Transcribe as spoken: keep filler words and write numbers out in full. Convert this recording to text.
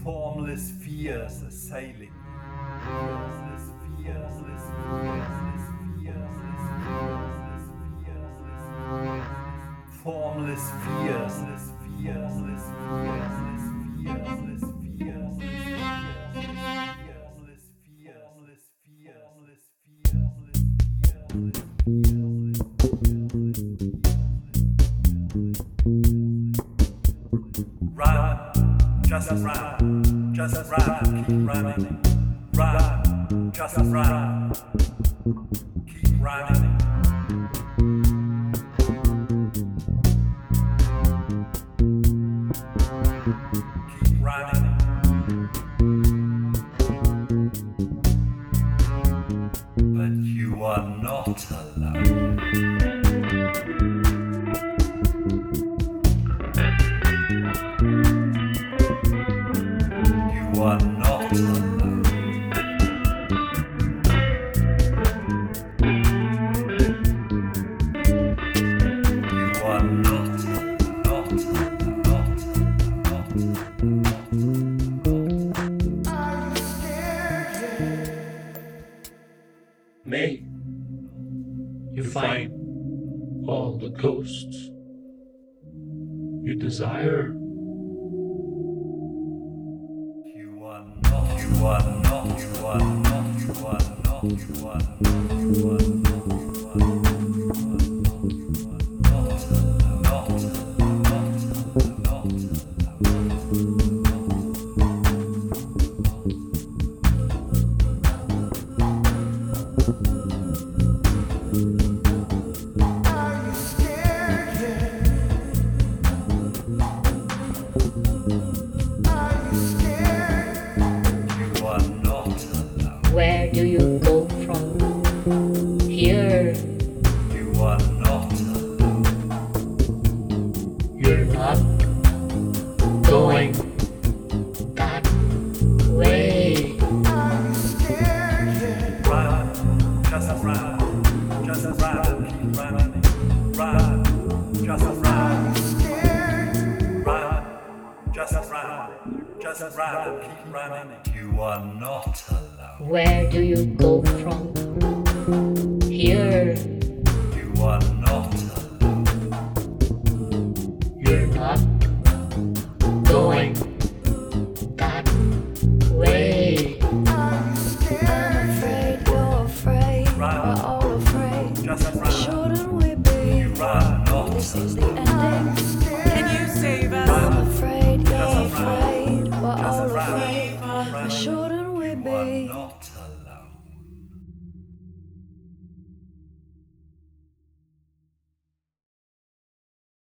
Formless fears assailing. Formless fears, fears, fears, fears, fears, formless fears, fears, fears, fears, fears, run, just run, just run, keep running, run, just run, keep running. Keep running. But you are not alone. You are not alone. You are not alone. Not alone. Not alone. Are you scared yet? May you find all the ghosts you desire. You are not, you are not, you are not, you are not, you are not, you are not. Where do you go from here? You are not alone. You're not going that way. Run, just run, just run, keep running. Run, just run. Run, just run, just run, keep running. You are not alone. Where do you go from here? You are not alone. You're not going that way. I'm afraid you're afraid. Run. We're all afraid. Just run. Shouldn't we be? You are not This is the alone. ending. Can you save us? I'm afraid you're Just run. afraid. We're Just all run. afraid. Run. Shouldn't we You are be? not